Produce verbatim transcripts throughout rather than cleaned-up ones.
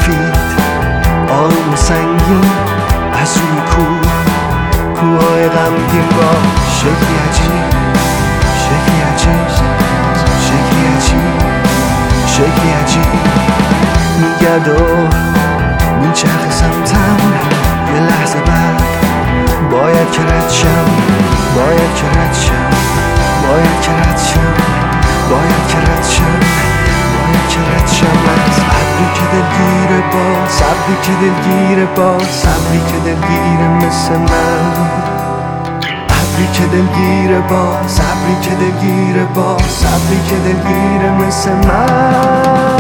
سفید آروم و سنگین از روی کوه کوههای غمگین با شکلی عجیب شکلی عجیب شکلی عجیب شکلی عجیب میگرد و میچرخه سمتم یه لحظه بعد باید که رد شم باید که رد شم باید که رد شم باید که رد شم باید که رد شم از ابری که دلگیره با صبری که دلگیره با صبری که دلگیره مثل من ابری که دلگیره با صبری که دلگیره با صبری که دلگیره مثل من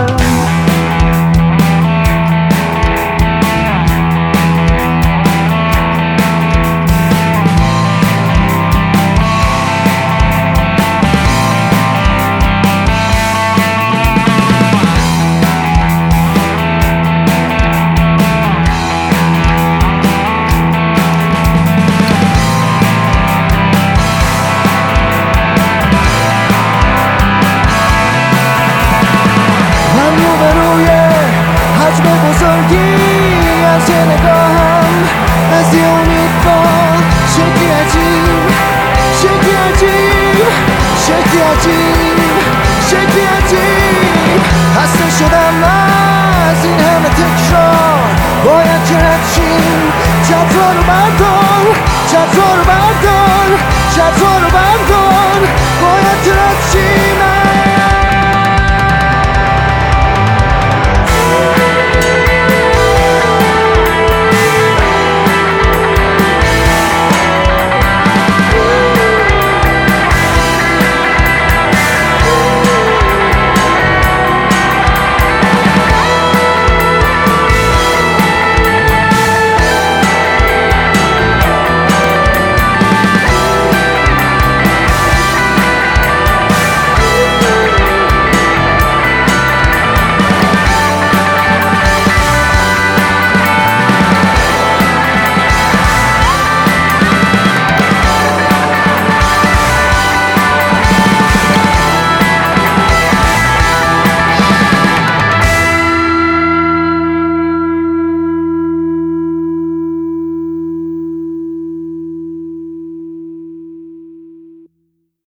بزرگی از یه نگاهم از یه امید با شکلی عجیب شکلی عجیب شکلی عجیب شکلی عجیب خسته شدم از این همه تکرار باید که رد شیم چترا رو بردار چترا رو بردار چترا رو بردار